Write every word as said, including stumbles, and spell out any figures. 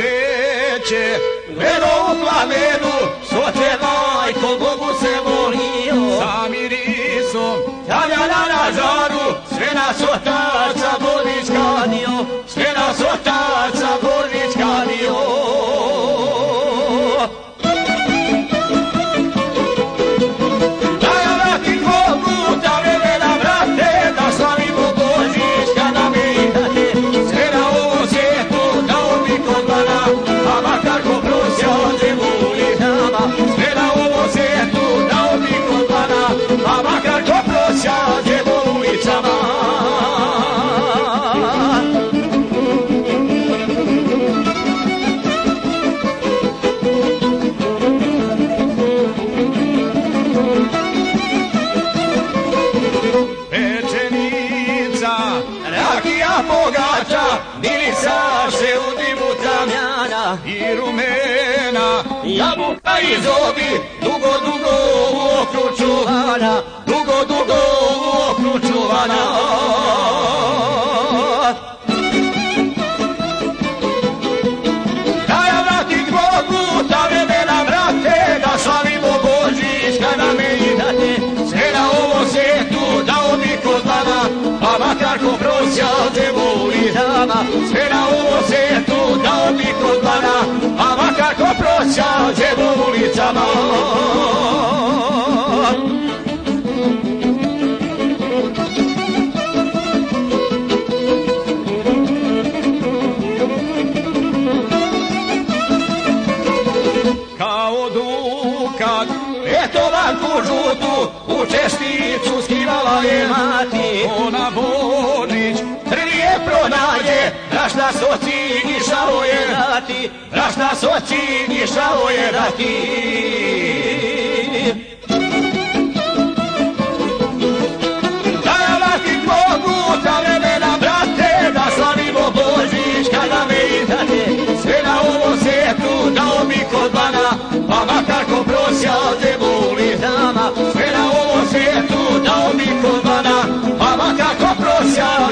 sveće, gledo u plamenu, što te majko Bogu se molio. Sa mirisom javljana na žaru, sve nas otaca Božić kanio, sve nas otaca Božić kanio. Milicaše u dimu tamjana i rumena, jabuka i zobi, dugo, dugo u okru čuvana, dugo, dugo u okru čuvana. Da ja vratim Bogu, ta vremena vrate, da slavimo Božić kad nam je idate, sve na ovom svijetu dao bi kod vama, pa makar ko prosjao devu ulicama, sve na ovom svijetu dao bi kod vama, pa makar ko prosjao devu ulicama. Kao dukat, eto vanku žutu, u česticu skivala je mati. Ona Božić trije prodaje, brašna soci išao je dati, brašna soci išao je dati. Da ja vratim Bogu ta vremena, brate, da slavimo Božić kada me idate, sve na ovom svijetu dao mi kod vana, pa makar ko prosjao devu ulicama, sve na ovom svijetu dao mi kod vana, pa makar ko prosjao